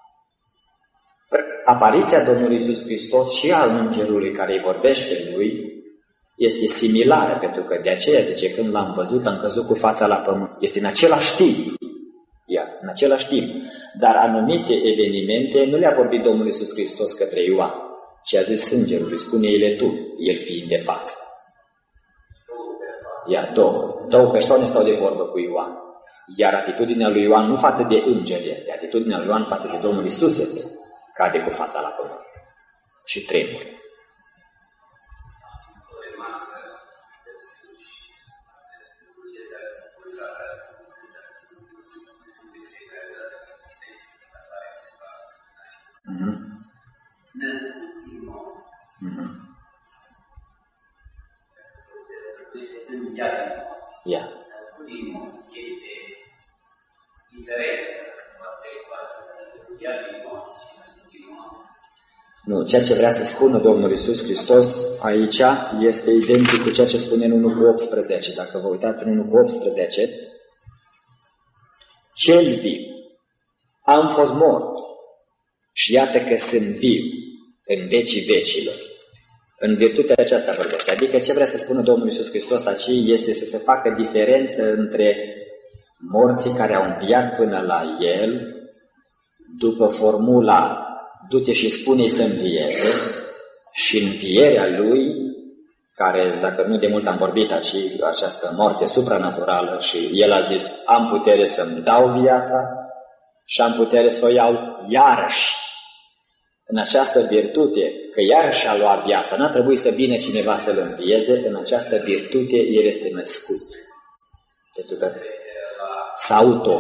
apariția Domnului Iisus Hristos și a îngerului care îi vorbește lui este similară, pentru că de aceea zice, când l-am văzut, am căzut cu fața la pământ. Este în același timp. În același timp. Dar anumite evenimente nu le-a vorbit Domnul Iisus Hristos către Ioan, ci a zis îngerului, spune-i-le tu, el fiind de față. Două persoane stau de vorbă cu Ioan. Iar atitudinea lui Ioan nu față de înger este, atitudinea lui Ioan față de Domnul Iisus este, cade cu fața la pământ și tremură. Nu, ceea ce vrea să spună Domnul Iisus Hristos aici este identic cu ceea ce spune în 1 cu 18. Dacă vă uitați în 1 cu 18, cel viu, am fost mort și iată că sunt viu în vecii vecilor. În virtutea aceasta vorbește. Adică ce vrea să spună Domnul Iisus Hristos aici este să se facă diferență între morții care au înviat până la El, după formula du-te și spune-i să învieze, și învierea Lui, care, dacă nu de mult am vorbit aici, această moarte supranaturală, și El a zis, am putere să-mi dau viața și am putere să o iau iarăși. în această virtute, că iarăși a luat viața, n-a trebuit să vină cineva să-l învieze, în această virtute el este născut. Pentru că s-auto.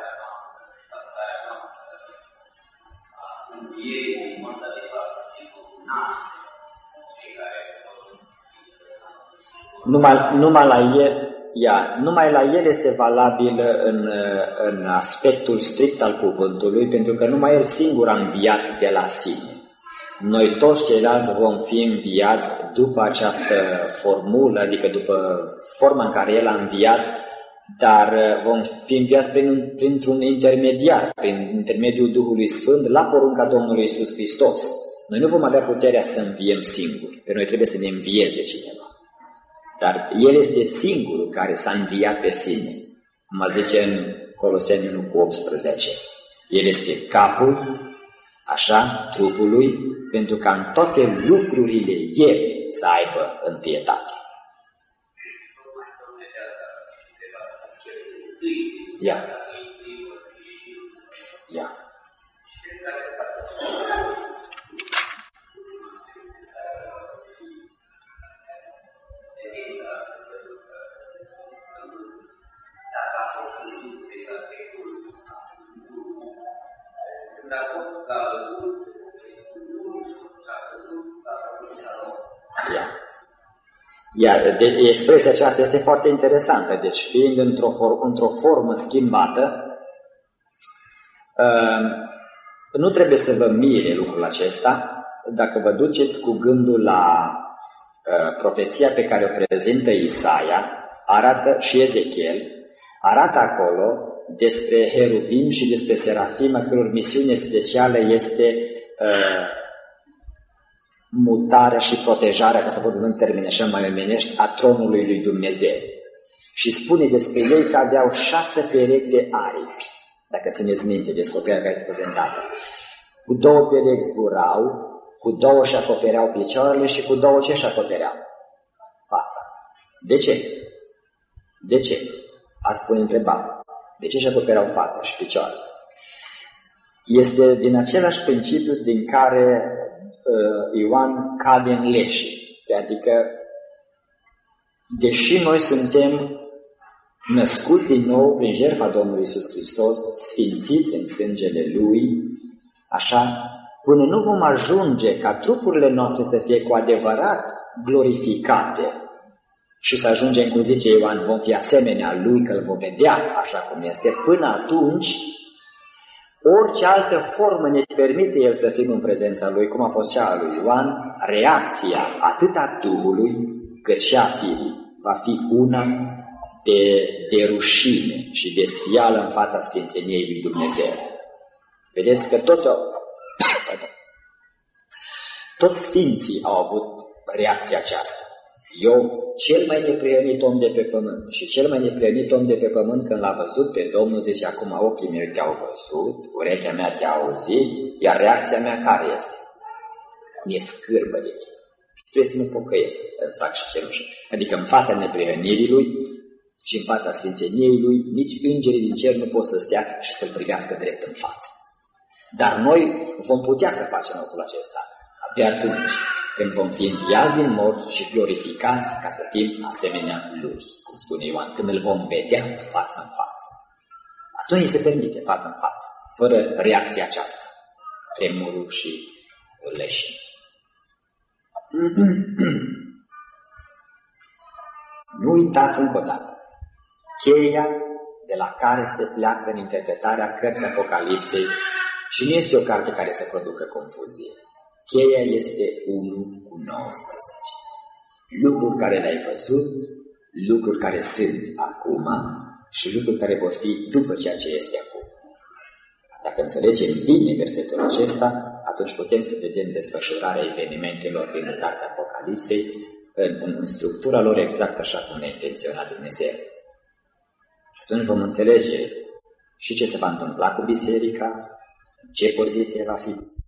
Numai la el este valabil în aspectul strict al cuvântului, pentru că numai el singur a înviat de la sine. Noi toți ceilalți vom fi înviați după această formulă, adică după forma în care el a înviat, dar vom fi înviați printr-un intermediar, prin intermediul Duhului Sfânt, la porunca Domnului Iisus Hristos. Noi nu vom avea puterea să înviem singuri, pe noi trebuie să ne învieze cineva. Dar el este singurul care s-a înviat pe sine, cum zice în Coloseni 1:18. El este capul, așa, trupului, pentru ca în toate lucrurile el să aibă întâietate. Ia. Expresia aceasta este foarte interesantă. Deci, fiind într-o formă schimbată, nu trebuie să vă mire lucrul acesta. Dacă vă duceți cu gândul la profeția pe care o prezintă Isaia, arată și Ezechiel, arată acolo despre heruvim și despre serafim, a căror misiune specială este mutarea și protejarea, ca să vorbim în termeni așa mai omenești, a tronului lui Dumnezeu. Și spune despre ei că aveau 6 perechi de aripi, dacă țineți minte descoperirea care este prezentată. Cu 2 perechi zburau, cu 2 își acopereau picioarele și cu 2 ce își acopereau? Fața. De ce? De ce? Ați spune întrebare. De ce își acopereau fața și picioarele? Este din același principiu din care Ioan cade în leșe. Adică, deși noi suntem născuți din nou prin jertfa Domnului Iisus Hristos, sfințiți în sângele Lui, așa, până nu vom ajunge ca trupurile noastre să fie cu adevărat glorificate și să ajungem, cum zice Ioan, vom fi asemenea Lui, că îl vom vedea așa cum este, până atunci orice altă formă ne permite El să fim în prezența Lui, cum a fost cea a lui Ioan, reacția atât a Duhului cât și a firii va fi una de rușine și de sfială în fața sfințeniei lui Dumnezeu. Vedeți că toți sfinții au avut reacția aceasta. Iov, cel mai neprihănit om de pe pământ, și cel mai neprihănit om de pe pământ, când l-a văzut pe Domnul, zice, acum ochii mei te-au văzut, urechea mea te-a auzit, iar reacția mea care este? Mi-e scârbă de ei. Trebuie să mă pocăiesc în sac și cerușă. Adică în fața neprihănirii lui și în fața sfințeniei lui, nici îngerii din cer nu pot să stea și să-l privească drept în față. Dar noi vom putea să facem lucrul acesta abia atunci când vom fi înviați din morți și glorificați ca să fim asemenea Lui, cum spune Ioan, când îl vom vedea față în față. Atunci se permite față în față, fără reacția aceasta, tremurul și leșin. Nu uitați încă o dată cheia de la care se pleacă în interpretarea cărții Apocalipsei și nu este o carte care să producă confuzie. Cheia este 1:19. Lucruri care le-ai văzut, lucruri care sunt acum și lucruri care vor fi după ceea ce este acum. Dacă înțelegem bine versetul acesta, atunci putem să vedem desfășurarea evenimentelor din cartea Apocalipsei în structura lor exact așa cum ne-a intenționat Dumnezeu. Și atunci vom înțelege și ce se va întâmpla cu biserica, în ce poziție va fi